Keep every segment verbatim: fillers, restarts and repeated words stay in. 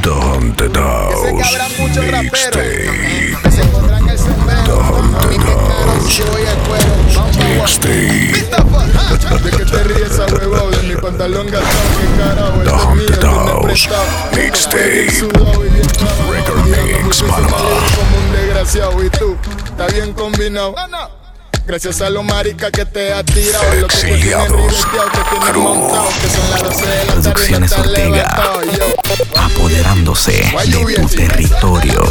Haunted House Mixtape. The Haunted House Mixtape. ¿De qué te ríes a huevo? De mi pantalón gastado, qué carajo. The Haunted House Mixtape. Record Mix Panama. Como un desgraciado y tú, está bien combinado. Gracias a los maricas que te ha tirado. Los que te tienen ribeteado, te tienen montado. Que son las doce de la tarde y no Producciones estás Ortega, levantado. Yo, apoderándose de tu territorio.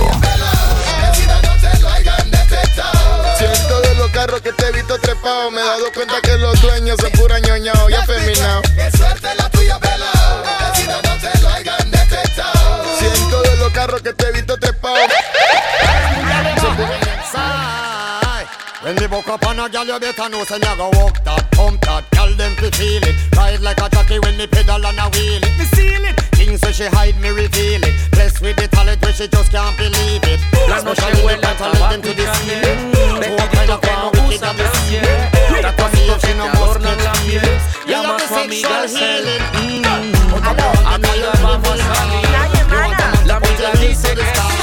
siento de los carros que te he visto trepado. Me he dado cuenta que los dueños son pura ñoñao y afeminados. Qué suerte la tuya, pelado. Que si no, no te lo hayan detectado. Siento de los carros que te he visto trepado. When me buck up on a gal, you better know say me a go walk that, pump that. Gal them fi feel it, ride like a jockey when me pedal and a wheel it. Me seal it, things so she hide me reveal it. Blessed with the talent where she just can't believe it. La noche huele a tabaco y candela. Vestidito que no usa brasier. Tatuajitos que adornan la piel. Llama a tu amiga al cel. Amiga, vamos a salir. La amiga dice que está.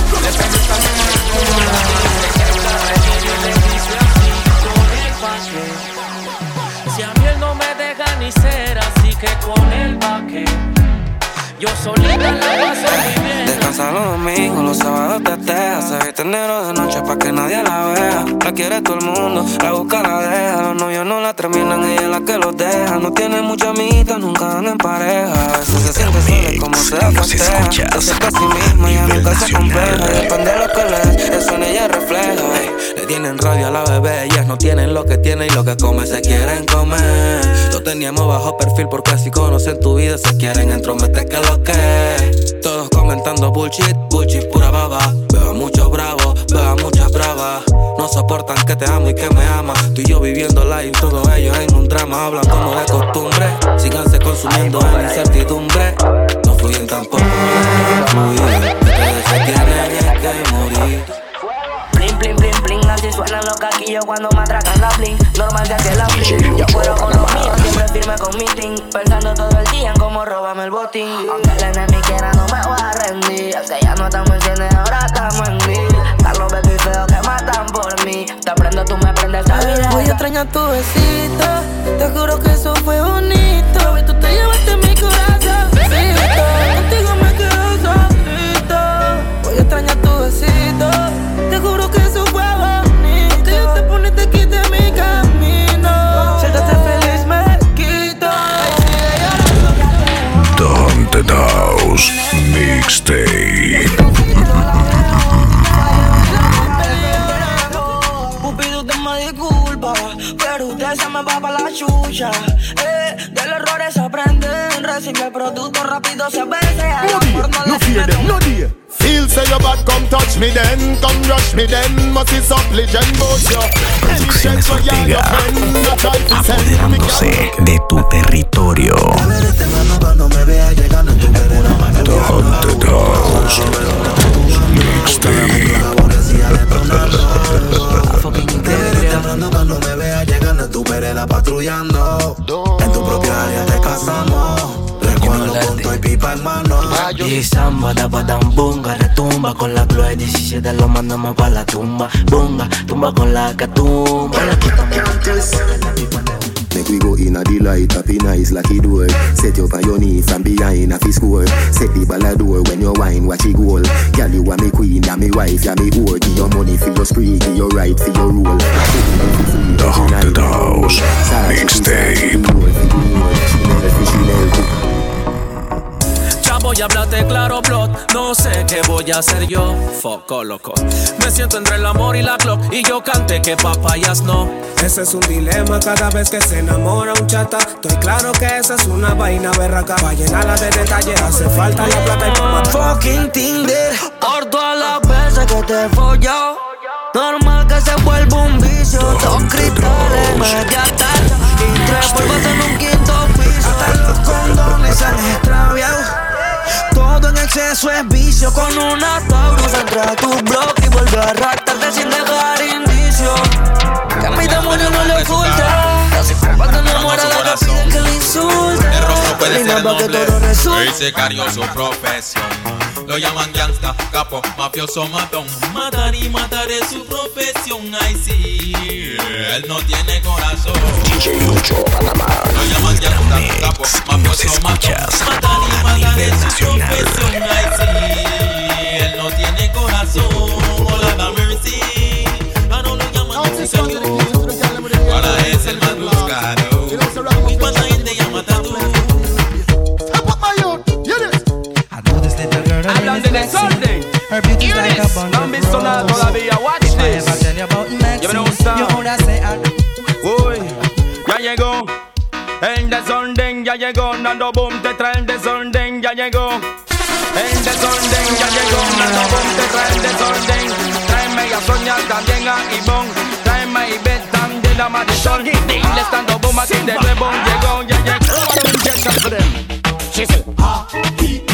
Si a mí él no me deja ni ser, así que con él va que yo solita la paso viviendo. Descansa los domingos, los sábados te tejas. Se viste negro de noche pa' que nadie la vea. La quiere todo el mundo, la busca, la deja. Los novios no la terminan, ella es la que los deja. No tiene mucha amiguita, nunca anda en pareja. A veces se siente sola como se da festeja. Se acerca a sí misma, ella nunca se compleja. Depende de lo que le eso en ella refleja. Le tienen rabia a la bebé, ellas no tienen lo que tiene y lo que come se quieren comer. Lo teníamos bajo perfil porque si conocen tu vida se quieren entrometer que lo que. Todos comentando bullshit, bullshit pura baba. Veo a muchos bravos, veo a muchas bravas. No soportan que te amo y que me amas. Tú y yo viviendo live, todos ellos en un drama. Hablan como de costumbre, síganse consumiendo en incertidumbre. No fluyen tampoco, no fluyen. Ustedes se tienen que morir. Bling, bling, bling, bling, así suenan los caquillos cuando me atracan la bling. Normal que hace la bling, yo fuera con los míos, siempre firme con mi team. Pensando todo el día en cómo robarme el botín. Aunque el enemigo quiera no me voy a rendir. Es que ya no estamos en cine, ahora estamos en mil. Están los baby feos que matan por mí. Te prendo, tú me prendes a vida. Voy a extrañar tu besito, te juro que eso fue bonito. Y tú te llevaste mi corazón, contigo me quedo solito. Voy a extrañar tu besito, te juro que eso fue bonito. Que yo te pone y te quite mi camino. Si estás feliz me quito. The Haunted House Mixtape. Pupido te me disculpa, pero usted se me va pa' la chucha. Eh, de los errores se aprenden. Recibe el producto rápido se vence. No dear, no fear them, no dear. Feel say your bad, come touch me then. Come rush me then. Must be supplicant both you. Producciones Ortega, apoderándose de tu territorio. The Haunted House Mixtape. Cuando me veas llegando en tu vereda patrullando. En tu propia área te casamos. Recuerdo con tu pipa en mano. Y samba, tapa tan bunga, retumba con la Chloe diecisiete, lo mandamos pa' la tumba. Bunga, tumba con la catumba. Make we go in a delight, up in a is lucky door. Set you up on your knee from behind a fi score. Set the ball a door when you wine, watch it goal. Girl, you are me queen, and me wife, you me whore. Give your money for your spree, give your right for your rule. The Haunted House Mixtape. Ya voy a hablarte claro, blood. No sé qué voy a hacer yo. Foco, loco. Me siento entre el amor y la clock. Y yo canté que papayas no. Ese es un dilema cada vez que se enamora un chata. Estoy claro que esa es una vaina berraca. Pa' llenarla de detalles hace falta la plata y pa' matar. Fucking Tinder, por todas las veces que te he follado. Normal que se vuelva un vicio. Dos cristales, media tacha y tres polvos en un quinto piso. Hasta los condones se han extraviado. Todo en exceso es vicio. Con una Taurus entra a tu blog y vuelve a arrastrarte sin dejar indicio. Que a mi demonio no le oculta. Casi cuando me muera la que piden que le insulte. El rostro puede ser noble, hoy se carió su profesión. Lo llaman gangsta, capo, mafioso, matón. Matar y matar es su profesión, ay sí. Él no tiene corazón. D J Lucho Panamá. Lo llaman gangsta, capo, mafioso, matón. Matar y matar es su profesión, ay sí. Él no tiene corazón. Hola, da mercy. Ah, no lo llaman gangsta. Ahora es el más buscado. ¿Y cuánta gente llama tatu? Hablando de desorden. Iris, no me suena todavía. Watch this. Ya me gusta. Uy, ya llegó el desorden, ya llegó. Nando Boom te trae el desorden, ya llegó. El desorden, ya llegó. Nando Boom te trae el desorden. Tráeme a Sonia, también a Ivonne. Tráeme a Ivette, también a Marisol. Dile estando Boom aquí de nuevo. Llegó, ya llegó. She said, ah, he,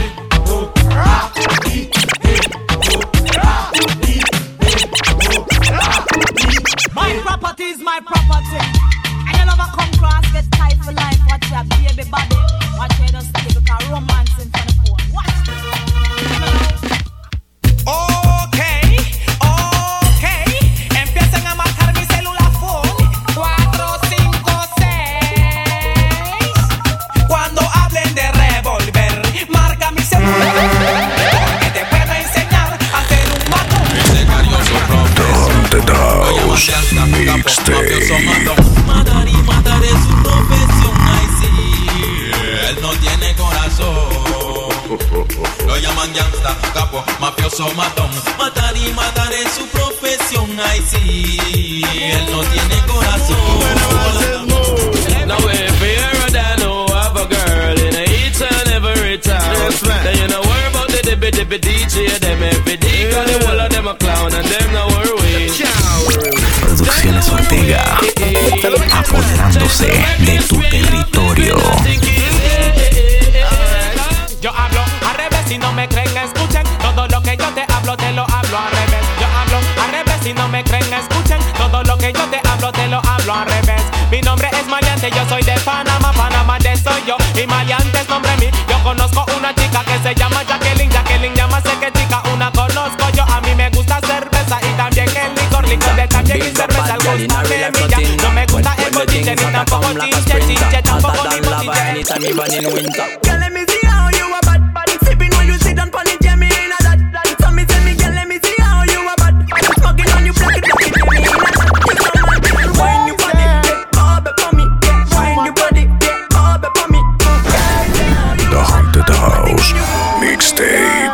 my property is my property. And you never come cross, get tight for life. Watch your baby body. Watch your just take a romance in front of phone. Watch this. Okay, okay. Empiezan a marcar mi celular phone. Cuatro, cinco, seis. Cuando hablen de revolver, marca mi celular. Porque te puedo enseñar a hacer un matón. Don't the House Mixtape. Matar y matar es su profesión, ay sí. Él no tiene corazón. Lo llaman gangsta, capo, mafioso, matón. Matar y matar es su profesión, ay sí. Él no tiene corazón. Now if you're a dad who have a girl in each and every town, then you know worry about the dippy dippy D J. Them every day, cause the whole of them a clown and them no worry. Producciones Ortega, apoderándose de tu territorio. Yo hablo al revés, si no me creen, escuchen. Todo lo que yo te hablo, te lo hablo al revés. Yo hablo al revés, si no me creen, escuchen. Todo lo que yo te hablo, te lo hablo al revés. Mi nombre es Maleante, yo soy de Panamá, Panamá de soy yo. Y Maleante es nombre mío. Yo conozco una chica que se llama Jacqueline. Jacqueline llama sé que chica, una conozco yo. A mí me gusta cerveza y también el licor. Licor de también y cerveza, al gusta de milla. No me gusta el bochiche, ni tampoco chinche, chinche, tampoco ni bochiche. Girl, let me see how you a bad, bad. Sipping when you sit down pon the jammy in a that, that. So me tell me, girl, let me see how you a bad. Smoking on you, black it, black it, jammy in a that. Wine your body, yeah, bob it for me, yeah. Wine your body, yeah, bob it for me. The Haunted House Mixtape.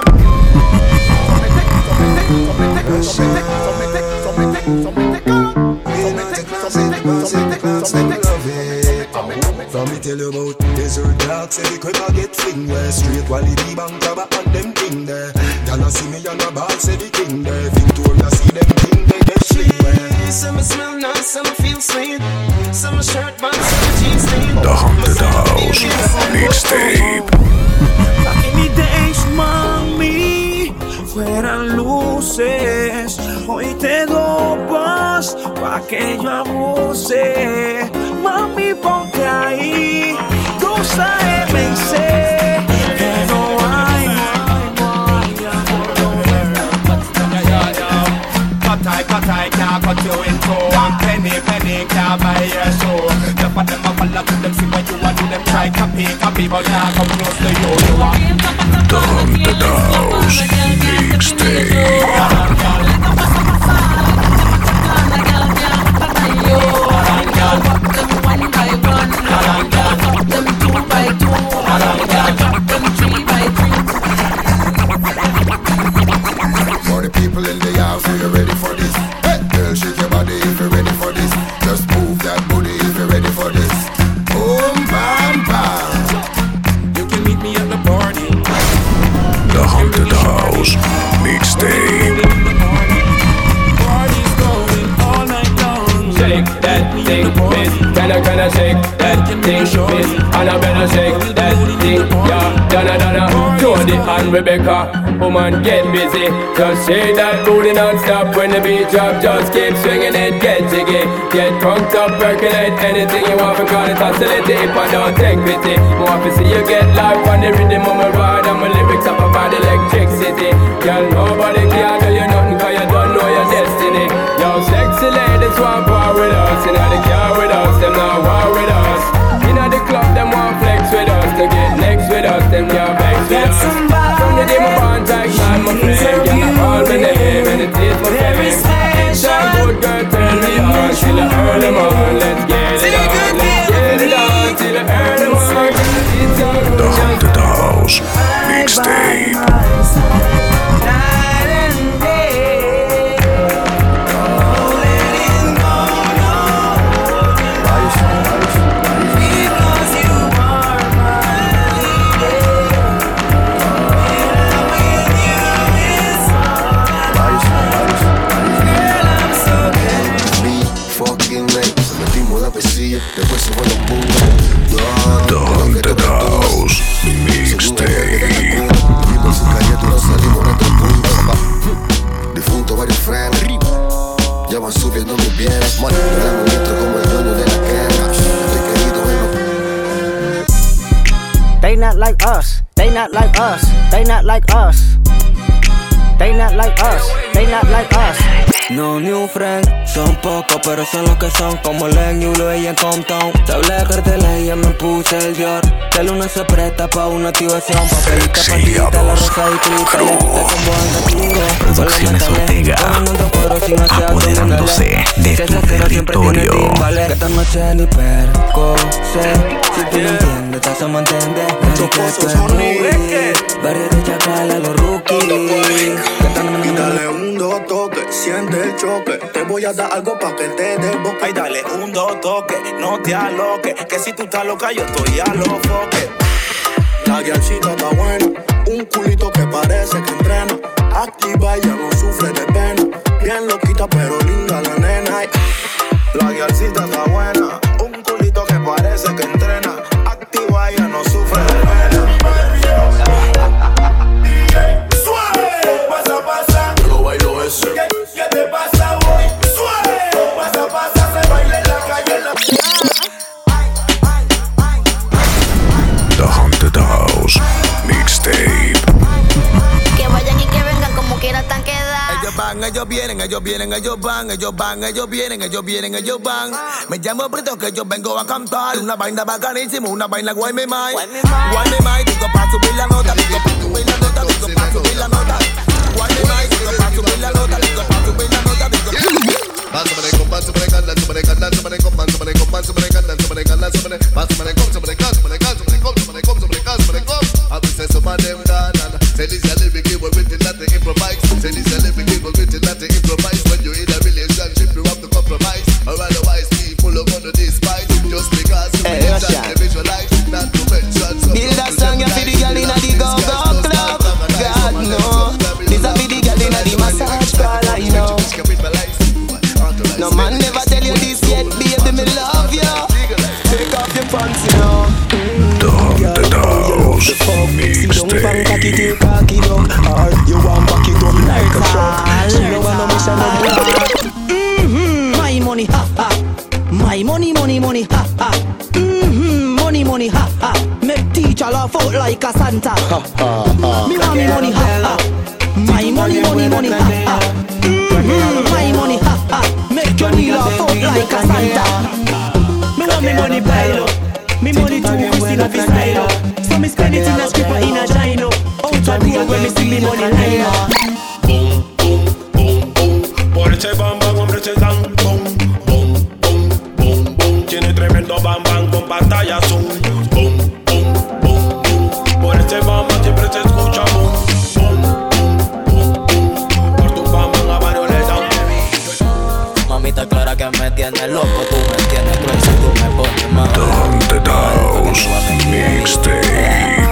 From me tell you about desert dark, say the crib a get fling where straight quality bank cover and them king there. Y'all see me on a ball, say the king there. Victoria see them king they get sling where. Some smell nice, some feel sweet. Some shirt buns, some jeans clean. The Haunted House Mixtape. Back in the days, mami, fueran luces. Hoy te dopas pa' que yo abuse. Mami, ponte ahí, dos A M y sé que no hay. Cut I, cut I, can't cut you in two. And penny, penny, can't buy your soul. The part them a follow to them, see what you want to them. Try copy, copy, but can't come close to you. You are The Haunted House Mixtape. For the people in the house, are you ready for this? Hey, girl, shake your body if you're ready for this. Just move that booty if you're ready for this. Boom, bam, bam. You can meet me at the party. The Haunted House Mixtape. Party's going all night long. Shake that thing, miss. Can I, can I shake that thing, miss? And I better shake that thing, yeah. Donna, Donna, Jody and Rebecca. Woman, get busy. Just shake that booty non-stop. When the beat drop, just keep swinging it. Get jiggy, get drunk up, percolate. Anything you want, because it's oscillate. If I don't take pity, more to see you get live on the rhythm of my ride. And my lyrics up about electric. empty. Girl, nobody can do you nothing, cause you don't know your destiny. Yo, sexy ladies want war with us. Inna the car with us, them not war with us. Inna the club, them want flex with us. To get next with us, them can't vex with us. From the day my bond tag, man, my friend. Girl, I call me name and it is my fame. It's a good girl, turn me on till the early morning. Let's get it on, let's get it on till the early morning. The Haunted House Mixtape. Después se fue los mundos. The Haunted House Mixtape. Vimos sin calle, tú no salimos de otro punto. Difunto varios frenos. Ya van subiendo mis bienes. Yo le administro como el dueño de la guerra. Estoy querido en los. They not like us. They not like us. They not like us. They not like us. They not like us. No new friend, son pocos pero son los que son. Como Len, Yulo y en Compton. Te hablé de carteles y ya me puse el Dior. Que el uno se presta pa' una activación. Papelita, pandita, la rosa y cristales. De combo anda Producciones Ortega, apoderándose de tu territorio. Que esta noche ni perco sé. Si tú no entiendes, te hacemos entender. Que tú es barrio de Chacala, los rookies. Y dale un dos toque, siente el choque. Te voy a dar algo pa' que te dé boca. Ay, dale un dos toque, no te aloques. Que si tú estás loca, yo estoy a los foques. La guialcita está buena, un culito que parece que entrena. Activa y ya no sufre de pena. Bien loquita pero linda la nena. La guialcita está buena, un culito que parece que entrena. Activa y ya no sufre de pena. ¿Qué te pasa hoy? Suave, pasa, pasa, se baila en la calle. The Haunted House Mixtape. Que vayan y que vengan como quiera tan quedar. Ellos van, ellos vienen, ellos vienen, ellos van, ellos van, ellos vienen, ellos vienen, ellos van. Me llamo Brito que yo vengo a cantar una vaina bacanísima, una vaina guay me mai. Guay me mai, digo pa' subir la nota, digo pa' subir la nota, digo pa' subir la nota. Guay me mai, digo pa' subir la nota, digo pa' subir la nota, digo. Somebody come, somebody come, somebody come, somebody come, somebody come, somebody come, somebody come, somebody come, somebody come, somebody come, somebody come, somebody come, somebody come, somebody come. I will say some of them done and say this a lyric you were written not to improvise. Say this a lyric you were written not to improvise. When you're in a relationship you have to compromise, or otherwise people are gonna despise. Just because you can't visualize, not to mention. Build a song you for the girl inna the go-go club. God no, this a for the girl inna the massage parlor, you know. No man never tell you this yet, baby, me love you. Take off your pants, you know. The Haunted House Mixtape. Take cocky dog, or you want back it up like a truck. You know what I'm saying? Mm-hmm, my money, ha ha. My money, money, money, ha ha. Mm-hmm, money, money, ha ha. Make teacher laugh out like a Santa. Ha ha ha. Me money, money, ha ha. My money, money, money, ha ha. Mm-hmm, my money, ha ha. Make your knee laugh out like a Santa. Me want me money pile up. Me money too Christina fi style up. So me spend it in a strip or in a gino. Out of the road when me see me money line up. Boom, boom, boom, boom. Por ese bam bam, hombre, ese dan. Boom, boom, boom, boom, boom. Tiene tremendo bam bam con pantalla zoom. Boom, boom, boom, boom. Por ese bam bam siempre se escucha boom. Boom, boom, boom, boom. Por tu bam bam a varios le dan. Mamita clara que me tiene loco, tú me tienes crazy, tú me pones mal. The Haunted House Mixtape.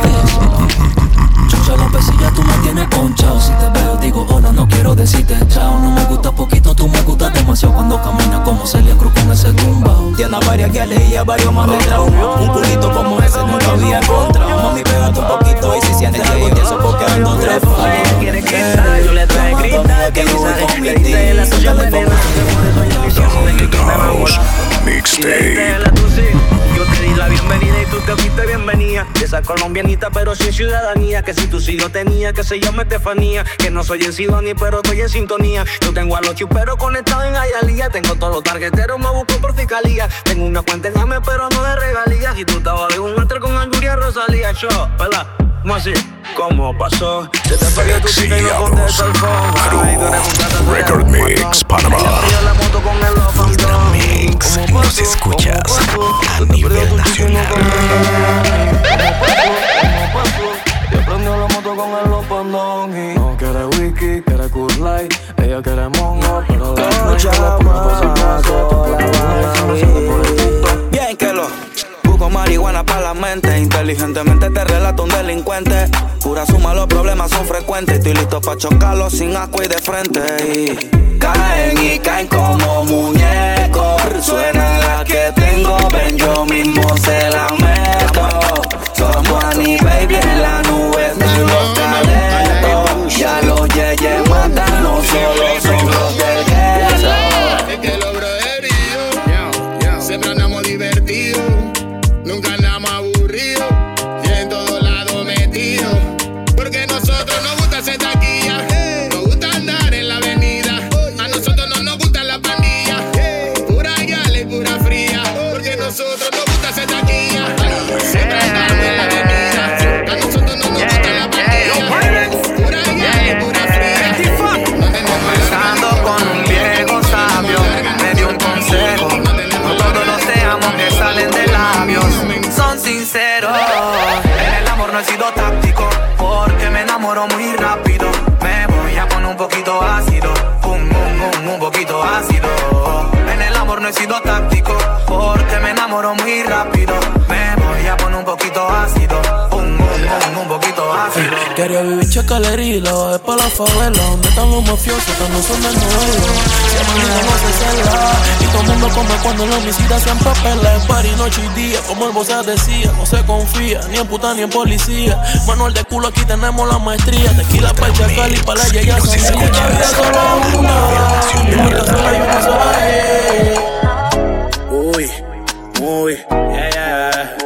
Chucha la pesilla, tú me tienes ponchao. Si te veo digo hola, no quiero decirte chao. No me gusta poquito, tú me gustas demasiado. Cuando caminas como Celia Cruz con ese tumbao. Tiene a varias guiales y a varios más de trauma. Un culito como ese no lo había encontrado. Mami, pégate un poquito y si sientes algo tieso porque ando trepado. Quiere gritar, yo le doy gritar. Que voy con mi tía, la suya me pega. The Haunted House Mixtape. Yo te di la bienvenida y tú te fuiste bienvenida. Esa colombianita pero sin ciudadanía. Que si tú sí lo tenías, que se llama Estefanía. Que no soy en Sidonia pero estoy en sintonía. Yo tengo a los chuperos conectados en Hialeah. Tengo todos los tarjeteros, me busco por fiscalía. Tengo una cuenta en Game pero no de regalías. Y tú estabas de un alter con Anguria Rosalía. Yo, ¿verdad? ¿Cómo así? ¿Cómo pasó? Se te perdió tu chica y no contesta el phone. Record Mix Panamá. Ultra Mix. Nos escuchas a nivel nacional. Yo prendió la moto con el Lopandongi. No quiere whisky, quiere Cool Light. Ella quiere mongo, pero la noche la bien que lo busco marihuana para la mente. Inteligentemente te relato un delincuente. Pura suma, los problemas son frecuentes. Estoy listo pa' chocarlos sin asco y de frente. Y caen y caen como muñecos. Suena la que tengo, ven yo mismo se la meto. Somos Annie Baby en la nube de los talentos. Ya los yeyes matan, no solo son los del gueto. Es que los broderíos siempre andamos divertidos. Nunca andamos aburridos y en todos lados metidos. Porque nosotros nos gusta hacer taquilla, nos gusta andar en la avenida. A nosotros no nos gusta la pandilla, pura yale y pura fría. Porque nosotros nos gusta hacer taquilla, siempre andamos en la avenida. A nosotros no nos gusta la pandilla, pura yale y pura fría. Conversando con un viejo sabio, me dio un consejo. No todos los te amo que salen de labios son sinceros. En el amor no he sido táctico, porque me enamoro muy rápido. Me voy a poner un poquito ácido, un, un, un, un poquito ácido. En el amor no he sido táctico, porque me enamoro muy rápido. Me voy a poner un poquito ácido, un, un, un, un poquito ácido. Quería vivir chacalería, la bajé pa' la favela, donde están los mafiosos que no son de novela. Siempre digo no se cela, y todo el mundo come cuando el homicida se empapela. En party noche y día, como el bossa decía, no se confía, ni en puta ni en policía. Manual de culo, aquí tenemos la maestría. Tequila pa' el chacal y pa' la yeya sangría. La vida solo una, y muerta sola y una sola vez. Uy, muy, yeah, yeah.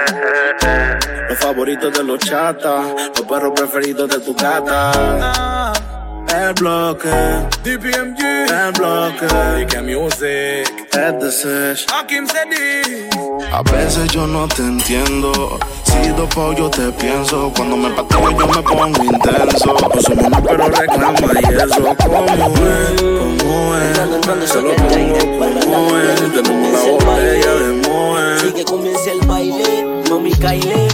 Los favoritos de los chatas, los perros preferidos de tu gata. El bloque, D P M G, el bloque, D K Music, es The Sesh, Hakim Sedi. A veces yo no te entiendo, si dopo yo te pienso. Cuando me pateo yo me pongo intenso. No somos uno pero reclama y eso. ¿Cómo es? ¿Cómo es? Se lo pongo como es. Tenemos la botella de Moe. Sí que comience el baile, mami Kylie.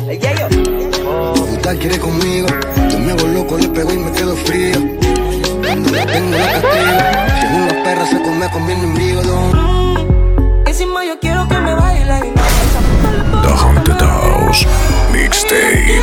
Me gusta, quiere conmigo. Yo me hago loco, le pego y me quedo frío. Cuando la tengo la castigo. Si es una perra se come con mi enemigo. Mm, encima yo quiero que me baile. The Haunted House Mixtape.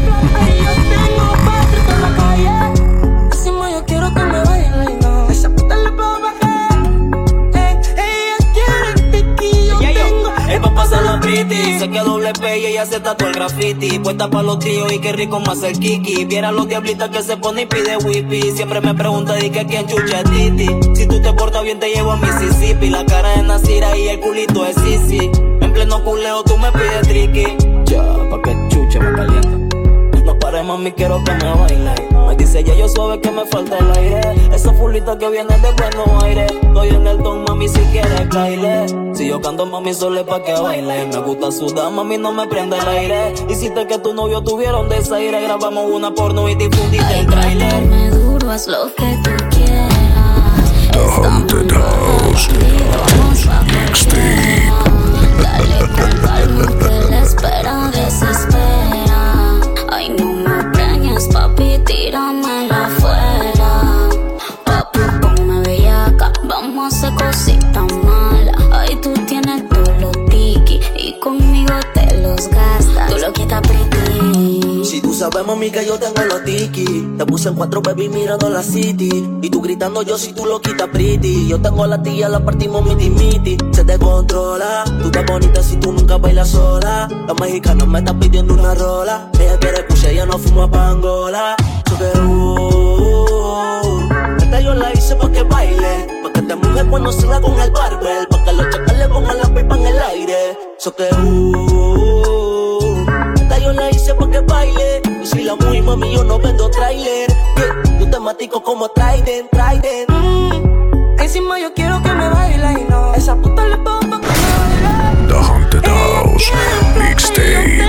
Encima yo quiero que me baile. No, esa puta le puedo bajar. Eh, ella quiere piqui, yo tengo. El papá se la pretty, sé que doble P y ella se tatuó el graffiti. Puesta pa' los tríos y qué rico más el kiki. Viera los diablitas que se pone y pide whippy. Siempre me pregunta di que quién chucha es Titi. Si tú te portas bien te llevo a Mississippi. La cara de Nasira y el culito es Sisi. En pleno culeo tú me pides tricky. Ya, pa' que chucha me calienta. No pares mami, quiero que me baile. Me dice ya yo suave que me falta el aire. Esa fulita que viene de Buenos Aires. Estoy en el don mami si quieres caile. Si yo canto mami solo es pa' que baile. Me gusta sudar mami no me prende el aire. Hiciste que tu novio tuviera un desaire. Grabamos una porno y difundiste el trailer. Dame duro, haz lo que tú quieras. The Haunted House Mixtape. Dale con calma que la espera desespera. Ay no me preñes papi, tíramela afuera. Papi ponme bellaca, vamos a hacer cositas malas. Ay tú tienes todos los tiki y conmigo te los gastas. Tú lo quitas pretty. Si tú sabes mami que yo tengo los tiki. Te puse en cuatro baby mirando la city. Y tú gritando yo si tú lo quitas pretty. Yo tengo la tía, la partimos miti miti. Se te controla, tú estás bonita si tú nunca bailas sola. La mexicana me está pidiendo una rola. Ella quiere pucha, ella no fuma pa' Angola. So que uh, esta yo la hice pa' que baile. Pa' que te mujer cuando salga con el barber. Pa' que los chacales pongan la pipa en el aire. aire. So que uh, esta yo la hice pa' que baile. Y si la muy mami yo no vendo trailer. Yeah, yo te matico como Trident, Trident. Mm, encima yo quiero que me baile y no. Esa puta le pongo pa' que me baile. The Haunted House Mixtape.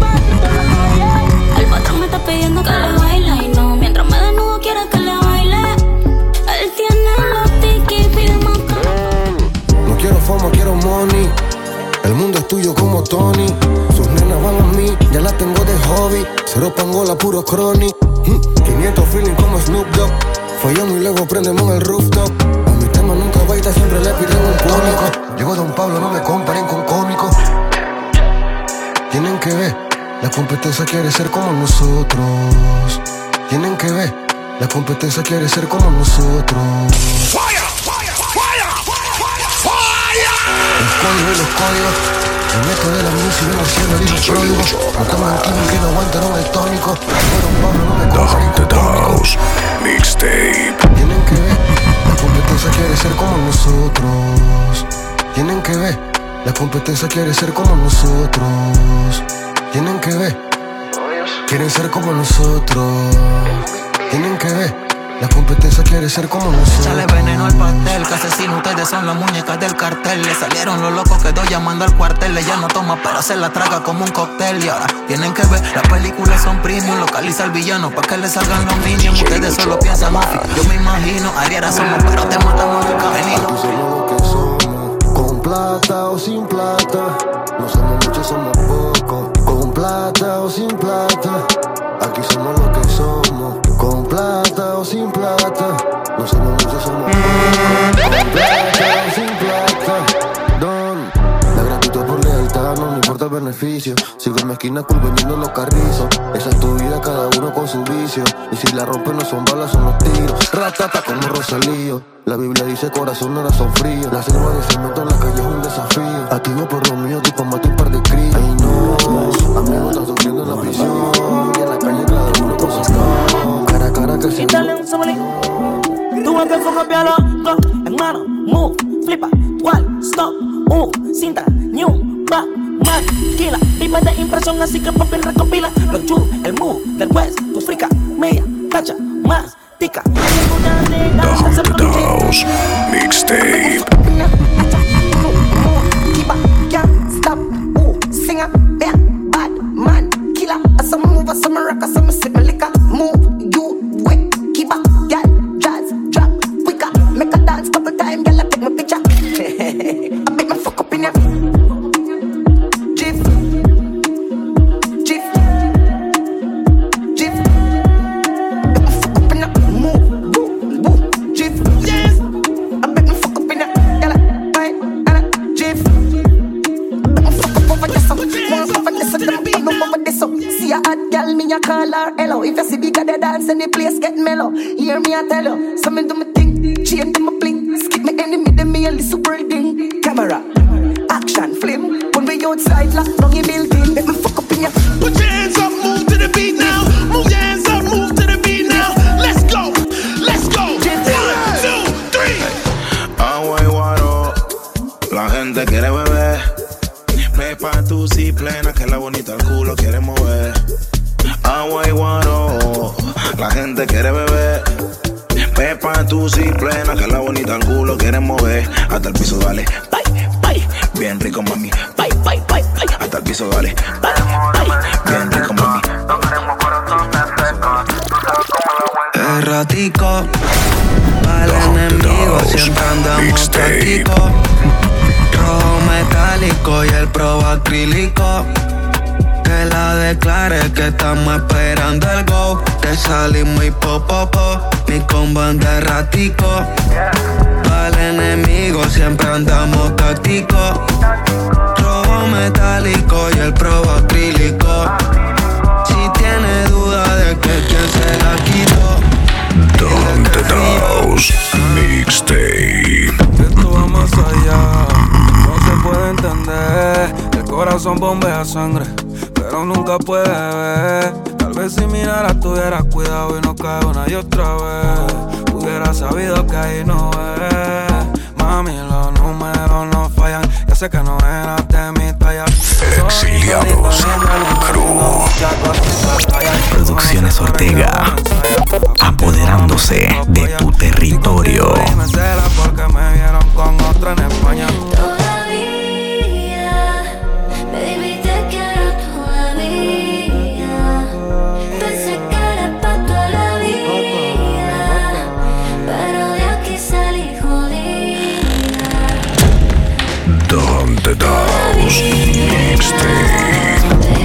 El patrón me está pidiendo que le baile y no. Mientras me desnudo quiere que le baile. Él tiene los tickets, pide más. No quiero fama, quiero money. El mundo es tuyo como Tony. Sus nenas van a mí, ya las tengo de hobby. Cero pangola, puro chronic. quinientos feeling como Snoop Dogg. Follamos y luego prendemos el rooftop. A mi tema nunca baita, siempre le piden un cómico. Llego Don Pablo, no me comparen con cómicos. Tienen que ver, la competencia quiere ser como nosotros. Tienen que ver, la competencia quiere ser como nosotros. Los códigos y los códigos. El método de la música y los cielos y los pródigos. No toman química que no aguantaron el tónico. Don Pablo, no me comparen con cómicos. Mixtape. Tienen que ver, la competencia quiere ser como nosotros. Tienen que ver, la competencia quiere ser como nosotros. Tienen que ver, quieren ser como nosotros. Tienen que ver, la competencia quiere ser como nosotros. Échale veneno al pastel, que asesino ustedes son las muñecas del cartel. Le salieron los locos, quedó llamando al cuartel. Ella no toma pero se la traga como un cóctel. Y ahora tienen que ver, las películas son premium. Localiza al villano pa' que le salgan los niños. Ustedes solo piensan Muffy, yo me imagino Ariera somos, pero te matamos en el camerino. Aquí somos lo que somos, con plata o sin plata. No somos muchos, somos pocos, con plata o sin plata. Aquí somos lo que somos, con plata o sin plata. No somos muchos, somos pocos, con plata o sin plata. Don, la gratitud por lealtad no me importa el beneficio. Sigo en mi esquina cool vendiendo los carrizos. Esa es tu vida, cada uno con su vicio. Y si la rompen no son balas, son los tiros. Ratata como Rosalío. La Biblia dice corazón no son fríos. La selva de cemento en la calle es un desafío. Activo por lo mío, tipo mato un par de críos. Ay no, amigos están sufriendo en la prisión. Y en la calle cada uno con su flow. Cara a cara que se Quítale un somolí. Tú ves que el foco pialo. Go, en mano, move, flipa, cual, stop, uh, cinta, new, back, man, kila. Pipa de impresión así que papi recopila. Los churros, el move, del west, tu frica, media, tacha, más, tica. The Haunted House Mixtape. Keeper, can't stop, ooh, singer, yeah, bad man, killer. As some move, as some rock, as some sip my liquor. Move, you, wet, keeper, girl, jazz, drop, quicker. Make a dance couple time, girl, I take my picture. I make my fuck up in ya. Jiff, jiff, jiff. Make my fuck up in ya. Move, boo, boo, jiff, yes. I make my fuck up in ya, girl, I, and I, jiff. Make my fuck up over this, one over this, them no over this. See a hot girl, me a call her hello. If you see bigger the dance and the place get mellow, hear me I tell you, so me do me thing, change my bling, skip me enemy, then me a little breathing. Camera, action, film, when we outside, lock down your building, make me fuck up in ya. Put your hands up, move to the beat now. Move your hands up, move to the beat now. Let's go, let's go. One, two, three. Agua y guaro, la gente quiere beber. Pepa, tú sí plena, que la bonita el culo quiere mover. Agua y guaro, la gente quiere beber. Pepa, tú sí plena, que la bonita el culo quiere mover. Hasta el piso dale, bye, bye. Bien rico mami, bye, bye, bye, bye. Hasta el piso dale, bye, bye. Bien rico mami. Errático, al enemigo siempre andamos táctico. Rojo metálico y el pro acrílico. Que la declare que estamos esperando el go. Te salimos y popopo, mi combo de errático. Al enemigo siempre andamos táctico. Rojo metálico y el pro acrílico. Si tiene duda de que quien se la quitó, The Haunted House Mixtape. Esto va más allá, no se puede entender. El corazón bombea sangre, pero nunca puede ver. Tal vez si mirara tuvieras cuidado y no cae una y otra vez. Hubiera sabido que ahí no es. Mami, los números no fallan. que sé que no eras de mi talla. Exiliados Crew. Producciones Ortega, apoderándose de tu territorio. Me cela porque me vieron con otra en España. The House Mixtape.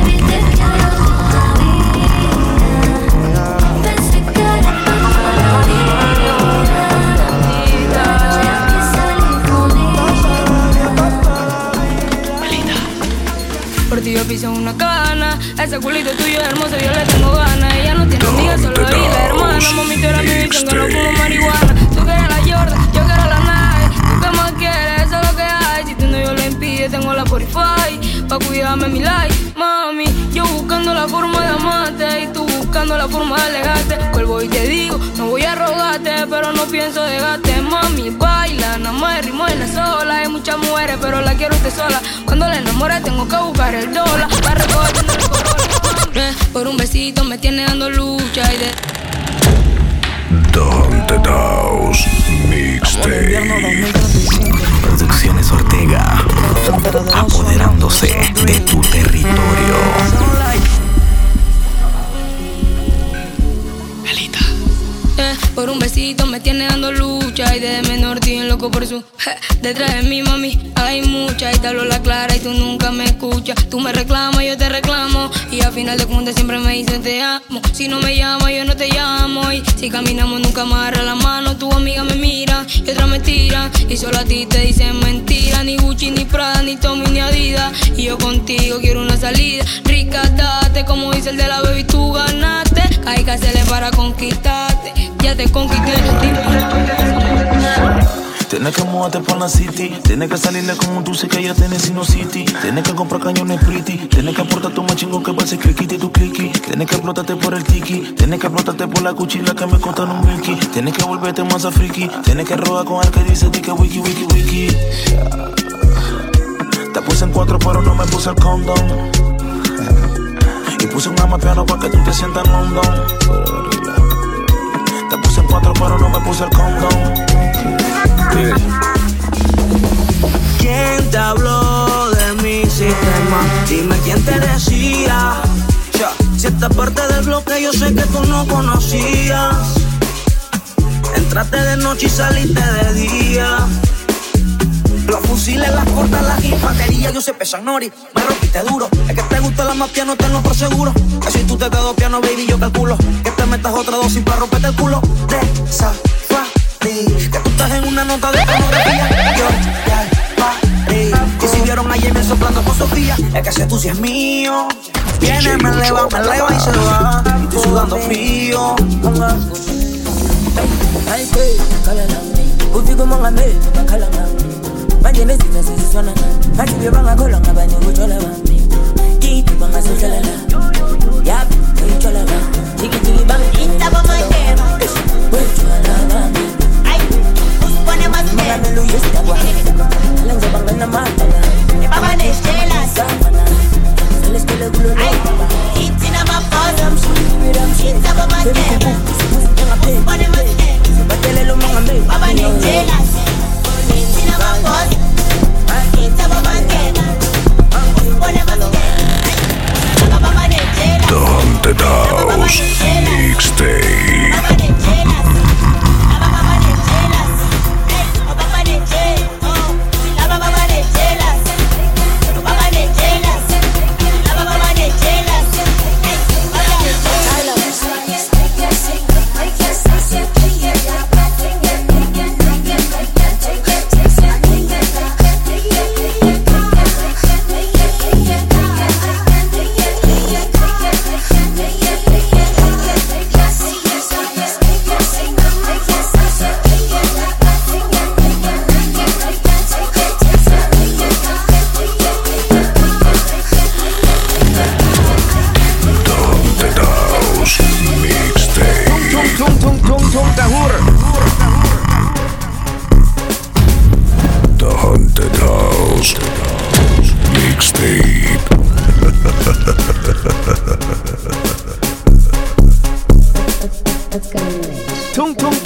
Por ti yo piso una cana. Ese culito tuyo es hermoso, yo le tengo ganas. Ella no tiene amigas, solo ahí la hermana. Mami, tú eres mi bicho, que no fumo marihuana. Tú quieres la Jordan, yo quiero la Nike. ¿Tú qué más quieres? Eso es lo que hay. Si tú no yo le impide, tengo la Fortify pa' cuidarme mi life. Mami, yo buscando la forma de amarte y tú buscando la forma de alejarte. Vuelvo y te digo, no voy a rogarte, pero no pienso dejarte. Mami, baila, nada más ritmo en la sola. Hay muchas mujeres, pero la quiero usted sola. Cuando la enamore tengo que buscar el dólar para recogerte en el Corolla. Por un besito me tiene dando lucha y de... The House Mixtape. Producciones Ortega, apoderándose de tu territorio. Eh, por un besito me tiene dando lucha y desde menor estoy en loco por su eh, detrás de mí, mami, hay mucha y te hablo la clara y tú nunca me escuchas. Tú me reclamas, yo te reclamo y al final de cuentas siempre me dicen te amo. Si no me llamas, yo no te llamo y si caminamos nunca me agarra la mano. Tu amiga me mira y otra me tira y solo a ti te dicen mentira. Ni Gucci, ni Prada, ni Tommy, ni Adidas y yo contigo quiero una salida. Rica, date, como dice el de la baby, tú ganaste. Hay que hacerle para conquistarte. Ya te conquisté. Tienes que mudarte por la city. Tienes que salirle como tú sé que ella tiene Sino City. Tienes que comprar cañones pretty. Tienes que aportar tu machingo que pase cliquiti tu cliqui. Tienes que explotarte por el tiki. Tienes que explotarte por la cuchilla que me costan un milky. Tienes que volverte más a friki. Tienes que robar con el que dice ti que wiki wiki wiki. Te puse en cuatro pero no me puse el condón. Y puse un amapiano para que tú te sientas en London. Te puse en cuatro pero no me puse el condón. ¿Quién te habló de mi sistema? Dime quién te decía. Si esta parte del bloque yo sé que tú no conocías. Entraste de noche y saliste de día. Los fusiles, las cortas, las infanterías, yo sé pesan nori. Me rompiste duro, es que te gusta la más piano, tenlo por seguro. Que si tú te quedo piano, baby, yo calculo que te metas otra dosis para romperte el culo. De Safari, que tú estás en una nota de pornografía. Yo ya paré. Y si vieron a James soplando con Sofía, es que ese tú sí es mío. Viene, me eleva, me eleva y se va. Y estoy sudando frío. Ay, que, calala, ufigo mangame, calama. Manje mesita siswana, manje bebanga kola ngabanye kuchola bami. Kiti banga sochalala. Yap, kuchola ba. Tiki tiki bang. Itaba mandema. Kuchola bami. Ay, uspone mas me. Mangame lu yesta kwa. Lenza banga na matala. E baba de stela sana. Seles kele gulo. Ay, itina mapasa. Itaba mandema. Uspone mas me. Batele lu mangame. Baba de stela. The House Mixtape.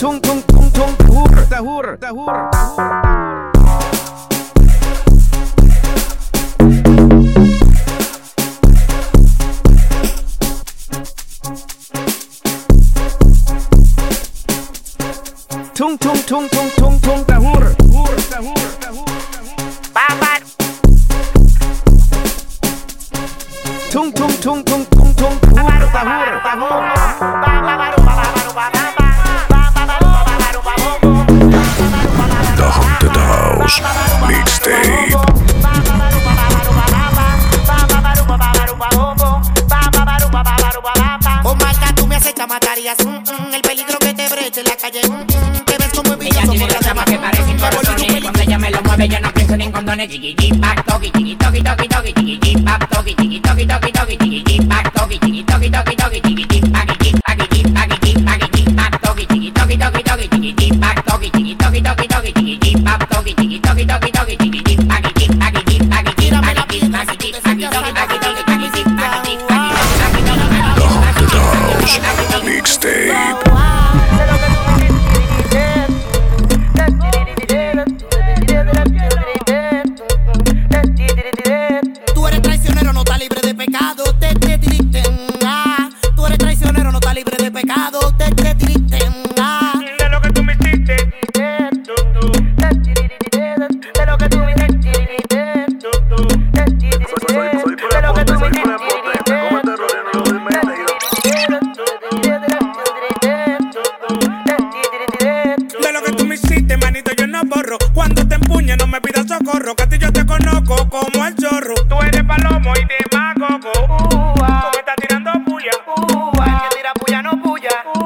tung tung tung tung tahur tahur tahur. Tung tung tung tung tung tung tahur tahur tahur tahur. Babat. Tung tung tung tung tung tung tahur tahur tahur. The Haunted House Mixtape. Oh Marta, tú me acechas, matarías mm, mm, el peligro que te breche en la calle. Mm, te ves como ella tiene los temas que parecen corazones. Cuando ella me lo mueve yo no pienso ni en condones. Chiqui chiqui pac toki chiqui toki toki toki chiqui chiqui pac toki chiqui toki toki toki chiqui chiqui pac toki chiqui toki toki toki chiqui chiqui pac chiqui pac chiqui pac chiqui pac chiqui pac toki chiqui toki toki toki chiqui chiqui pac toki chiqui toki toki toki chiqui chiqui pac toki chiqui toki toki toki chiqui chiqui pac chiqui pac chiqui pac chiqui pac chiqui pac chiqui pac chiqui toki toki toki chiqui chiqui pac chiqui The Haunted House Mixtape. Tú eres traicionero, no estás libre de pecado. Te te diriten, ah. Tú eres traicionero, no estás libre de pecado. Te te diriten, ah. De lo que tú me hiciste, de lo que tú me hiciste, de lo que tú me hiciste. Cuando te empuñe no me pidas socorro, que a ti yo te conozco como el zorro. Tú eres palomo y demagogo. Uh, uh, tú me estás tirando puya. Uh, uh, el que tira puya no puya. Uh,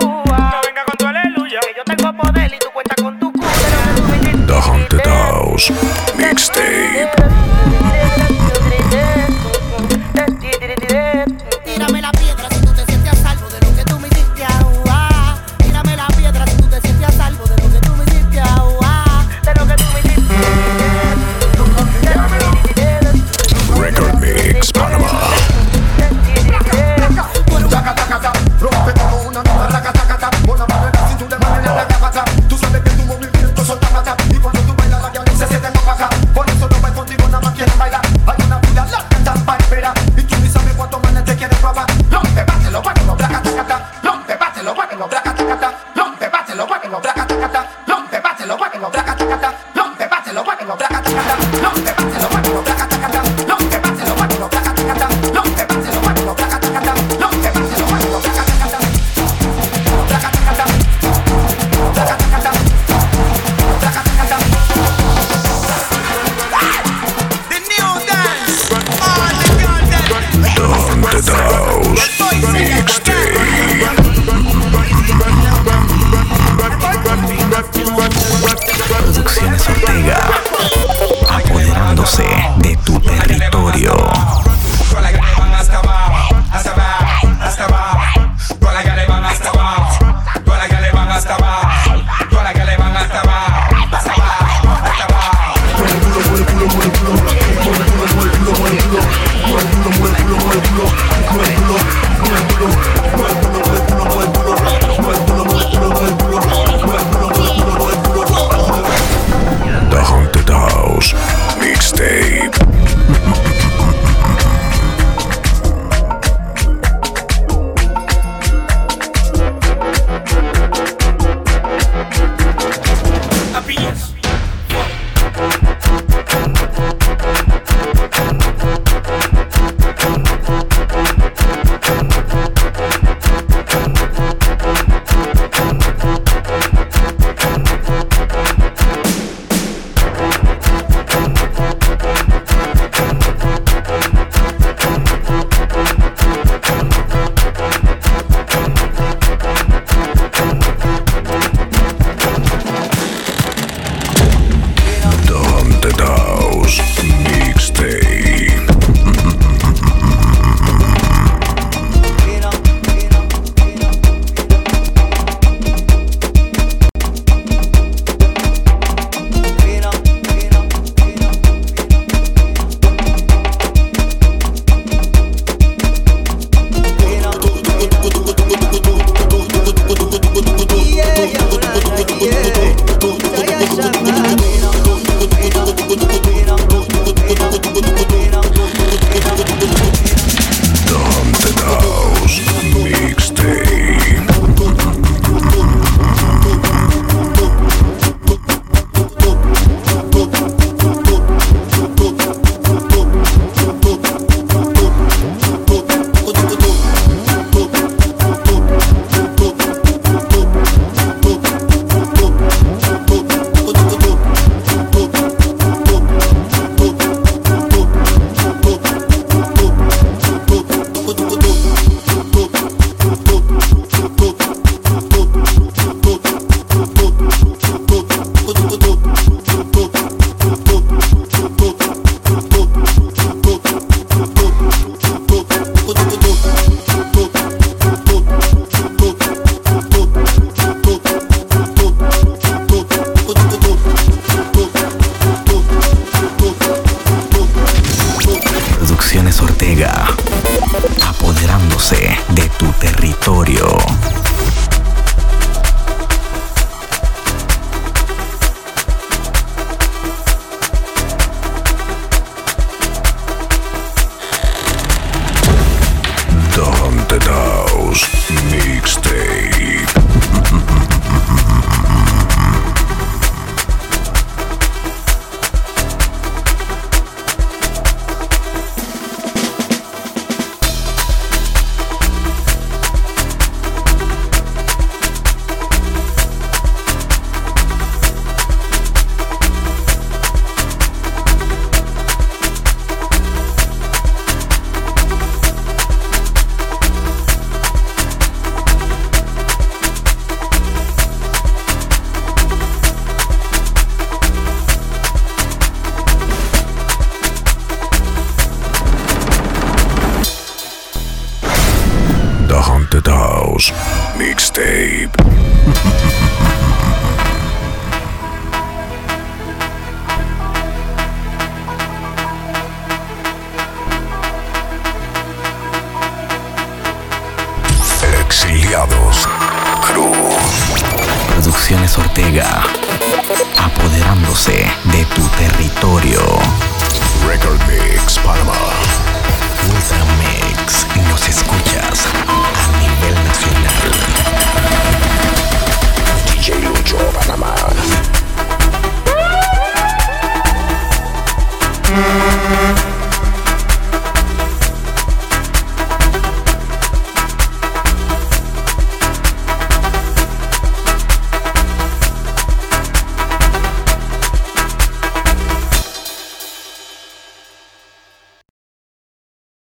Exiliados Cruz. Producciones Ortega. Apoderándose de tu territorio. Record Mix Panamá. Ultra Mix. Nos escuchas a nivel nacional.